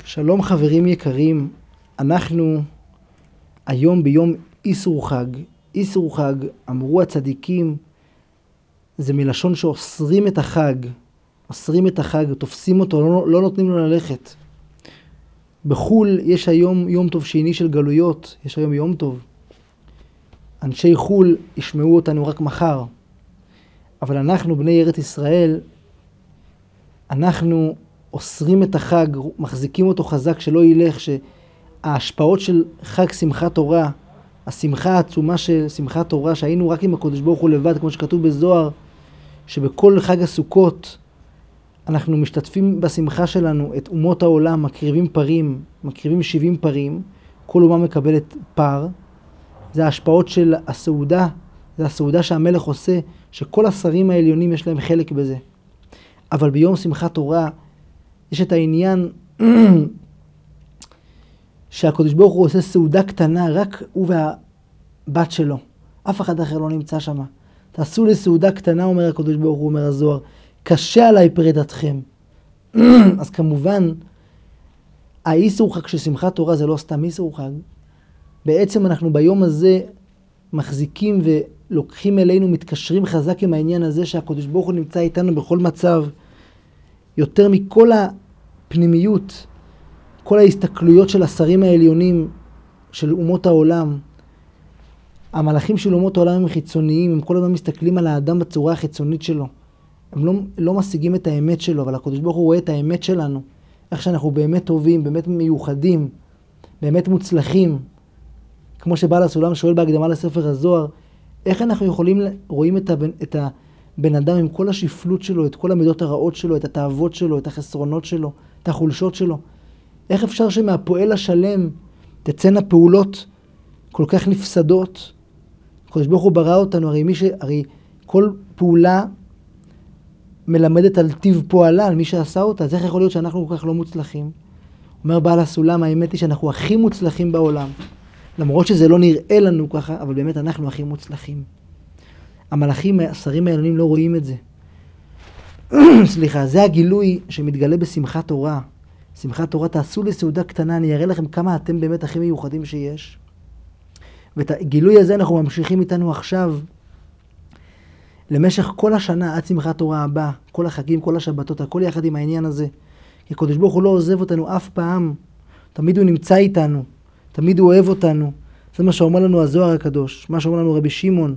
שלום חברים יקרים, אנחנו היום ביום איסור חג. איסור חג, אמרו הצדיקים, זה מלשון שאוסרים את החג. אוסרים את החג, תופסים אותו, לא נותנים לו ללכת. בחול יש היום יום טוב שני של גלויות, יש היום יום טוב. אנשי חול ישמעו אותנו רק מחר. אבל אנחנו בני ארץ ישראל, אנחנו אוסרים את החג, מחזיקים אותו חזק שלא ילך, שההשפעות של חג שמחת תורה, השמחה העצומה של שמחת תורה, שהיינו רק עם הקדוש ברוך הוא לבד, כמו שכתוב בזוהר, שבכל חג הסוכות אנחנו משתתפים בשמחה שלנו, את אומות העולם, מקריבים פרים, מקריבים 70 פרים, כל אומה מקבלת פר. זה ההשפעות של הסעודה, זה הסעודה שהמלך עושה, שכל השרים העליונים יש להם חלק בזה. אבל ביום שמחת תורה יש את העניין שהקדוש ברוך הוא עושה סעודה קטנה, רק הוא והבת שלו. אף אחד אחר לא נמצא שם. תעשו לי סעודה קטנה, אומר הקדוש ברוך הוא, אומר הזוהר, קשה עליי פרידתכם. אז כמובן, האיסור חג של שמחת תורה זה לא סתם איסור חג. בעצם אנחנו ביום הזה מחזיקים ולוקחים אלינו, מתקשרים חזק עם העניין הזה שהקדוש ברוך הוא נמצא איתנו בכל מצב, יותר מכל הפנימיות, כל ההסתכלויות של השרים העליונים של אומות העולם. המלאכים של אומות העולם הם חיצוניים, הם כל הזמן מסתכלים על האדם בצורה החיצונית שלו. הם לא משיגים את האמת שלו, אבל הקדוש ברוך הוא רואה את האמת שלנו. איך שאנחנו באמת טובים, באמת מיוחדים, באמת מוצלחים. כמו שבעל הסולם שואל בהקדמה לספר הזוהר, איך אנחנו רואים את הבן אדם עם כל השפלות שלו, את כל המידות הרעות שלו, את התאוות שלו, את החסרונות שלו, את החולשות שלו. איך אפשר שמהפועל השלם תצאנה פעולות כל כך נפסדות? הקדוש ברוך הוא ברא אותנו, הרי כל פעולה מלמדת על טיב פועלה, על מי שעשה אותה. אז איך יכול להיות שאנחנו כל כך לא מוצלחים? אומר בעל הסולם, האמת היא שאנחנו הכי מוצלחים בעולם. למרות שזה לא נראה לנו ככה, אבל באמת אנחנו הכי מוצלחים. המלאכים, השרים העליונים לא רואים את זה. סליחה, זה הגילוי שמתגלה בשמחת תורה. שמחת תורה, תעשו לי סעודה קטנה, אני אראה לכם כמה אתם באמת הכי מיוחדים שיש. ואת הגילוי הזה אנחנו ממשיכים איתנו עכשיו, למשך כל השנה, עד שמחת תורה הבאה, כל החגים, כל השבתות, הכל יחד עם העניין הזה. כי הקדוש ברוך הוא לא עוזב אותנו אף פעם. תמיד הוא נמצא איתנו, תמיד הוא אוהב אותנו. זה מה שאומר לנו הזוהר הקדוש, מה שאומר לנו רבי שמעון.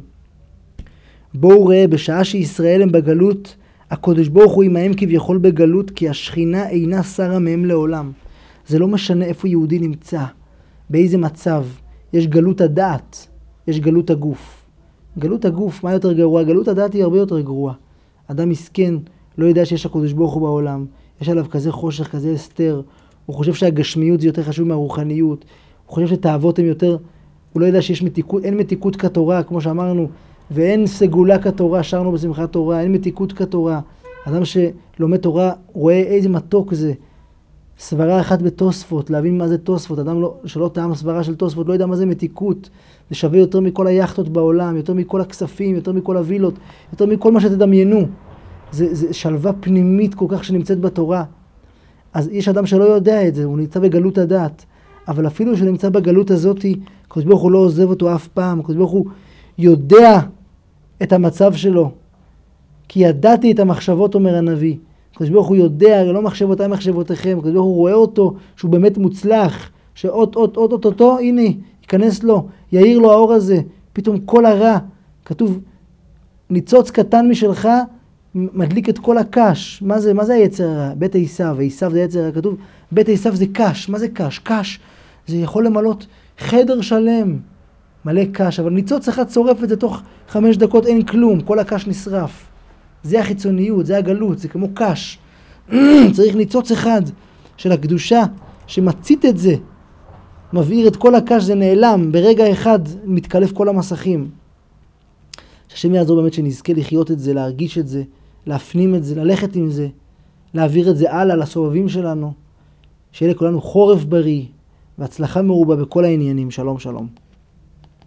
בואו ראה, בשעה שישראל הם בגלות, הקדוש ברוך הוא עמהם כביכול בגלות, כי השכינה אינה שרה מהם לעולם. זה לא משנה איפה יהודי נמצא, באיזה מצב. יש גלות הדעת, יש גלות הגוף. גלות הגוף, מה יותר גרוע? גלות הדעת היא הרבה יותר גרוע. אדם מסכן, לא יודע שיש הקדוש ברוך הוא בעולם, יש עליו כזה חושך, כזה הסתר, הוא חושב שהגשמיות זה יותר חשוב מהרוחניות, הוא חושב שתאוות הם יותר, הוא לא יודע שיש מתיקות, אין מתיקות כתורה, כמו שאמרנו, ואין סגולה כתורה, שרנו בשמחת תורה, אין מתיקות כתורה. אדם שלומד תורה רואה איזה מתוק זה. סברה אחת בתוספות, להבין מה זה תוספות. אדם שלא טעם סברה של תוספות, לא יודע מה זה מתיקות. זה שווה יותר מכל היחטות בעולם, יותר מכל הכספים, יותר מכל הווילות, יותר מכל מה שתדמיינו. זה שלווה פנימית כל כך שנמצאת בתורה. אז יש אדם שלא יודע את זה, הוא נמצא בגלות הדעת. אבל אפילו שנמצא בגלות הזאת, הקדוש ברוך הוא לא עוזב אותו אף פעם. הקדוש ברוך הוא יודע את המצב שלו. כי ידעתי את המחשבות, אומר הנביא. הקדוש ברוך הוא יודע, לא מחשבותיי מחשבותיכם. הקדוש ברוך הוא רואה אותו שהוא באמת מוצלח, שאו-טו-טו, הנה, ייכנס לו, יאיר לו האור הזה, פתאום כל הרע. כתוב, ניצוץ קטן משלך מדליק את כל הקש. מה זה היצר הרע? בית עשיו, עשיו זה יצר הרע. כתוב, בית עשיו זה קש. מה זה קש? קש, זה יכול למלות חדר שלם, מלא קש, אבל ניצוץ אחד צורף את זה תוך 5 דקות, אין כלום, כל הקש נשרף. זה החיצוניות, זה הגלות, זה כמו קש. צריך ניצוץ אחד של הקדושה שמצית את זה, מבעיר את כל הקש, זה נעלם, ברגע אחד מתקלף כל המסכים. שהשם יעזור באמת שנזכה לחיות את זה, להרגיש את זה, להפנים את זה, ללכת עם זה, להעביר את זה הלאה לסובבים שלנו, שיהיה לכולנו חורף בריא והצלחה מרובה בכל העניינים. שלום שלום.